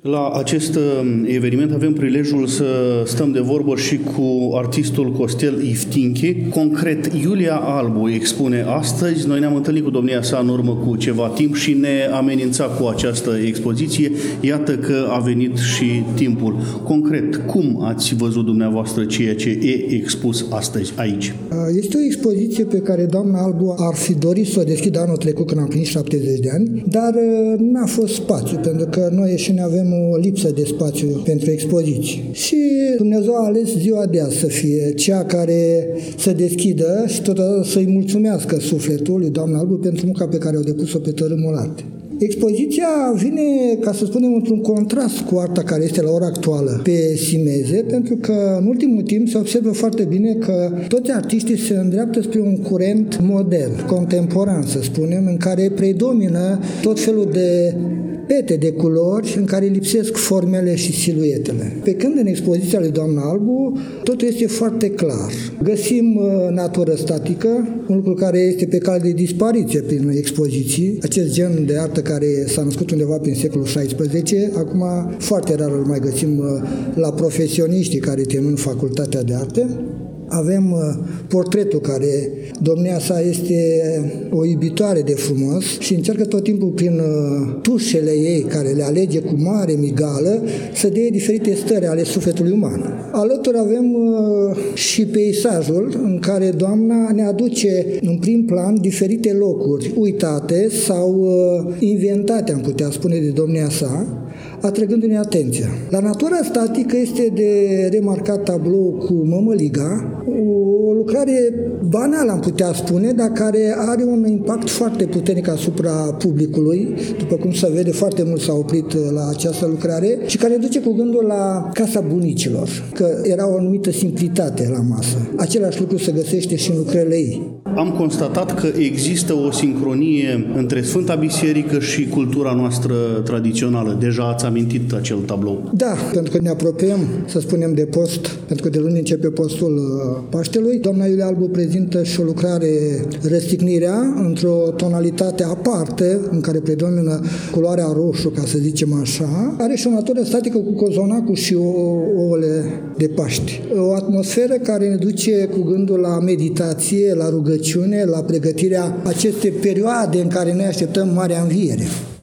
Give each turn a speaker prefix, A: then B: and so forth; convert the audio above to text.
A: La acest eveniment avem prilejul să stăm de vorbă și cu artistul Costel Iftinche. Concret, Iulia Albu expune astăzi. Noi ne-am întâlnit cu domnia sa în urmă cu ceva timp și ne amenința cu această expoziție. Iată că a venit și timpul. Concret, cum ați văzut dumneavoastră ceea ce e expus astăzi aici?
B: Este o expoziție pe care doamna Albu ar fi dorit să o deschidă anul trecut când am plinit 70 de ani, dar n-a fost spațiu, pentru că noi și ne avem o lipsă de spațiu pentru expoziții. Și Dumnezeu a ales ziua de azi să fie cea care să deschidă și totodată să-i mulțumească sufletul lui doamna Albu pentru munca pe care o depus-o pe tărâmul arte. Expoziția vine, ca să spunem, într-un contrast cu arta care este la ora actuală pe Simeze, pentru că în ultimul timp se observă foarte bine că toți artiștii se îndreaptă spre un curent modern, contemporan, să spunem, în care predomină tot felul de pete de culori în care lipsesc formele și siluetele. Pe când în expoziția lui doamna Albu totul este foarte clar. Găsim natură statică, un lucru care este pe cale de dispariție prin expoziții, acest gen de artă care s-a născut undeva prin secolul XVI, acum foarte rar îl mai găsim la profesioniștii care termină facultatea de arte. Avem portretul care domnia sa este o iubitoare de frumos și încearcă tot timpul prin tușele ei, care le alege cu mare migală, să dea diferite stări ale sufletului uman. Alături avem și peisajul în care doamna ne aduce în prim plan diferite locuri uitate sau inventate, am putea spune, de domnia sa, atrăgându-ne atenția. La natura statică este de remarcat tablou cu mămăliga, o lucrare banală, am putea spune, dar care are un impact foarte puternic asupra publicului, după cum se vede, foarte mult s-a oprit la această lucrare și care duce cu gândul la casa bunicilor, că era o anumită simplitate la masă. Același lucru se găsește și în lucrările ei.
A: Am constatat că există o sincronie între Sfânta Biserică și cultura noastră tradițională. Deja ați amintit acel tablou.
B: Da, pentru că ne apropiem, să spunem, de post, pentru că de luni începe postul Paștelui. Doamna Iulia Albu prezintă și o lucrare, Răstignirea, într-o tonalitate aparte, în care predomină culoarea roșu, ca să zicem așa. Are și o natură statică cu cozonacul și ouăle de Paști. O atmosferă care ne duce cu gândul la meditație, la rugăciune, la pregătirea acestei perioade în care noi așteptăm Marea Înviere.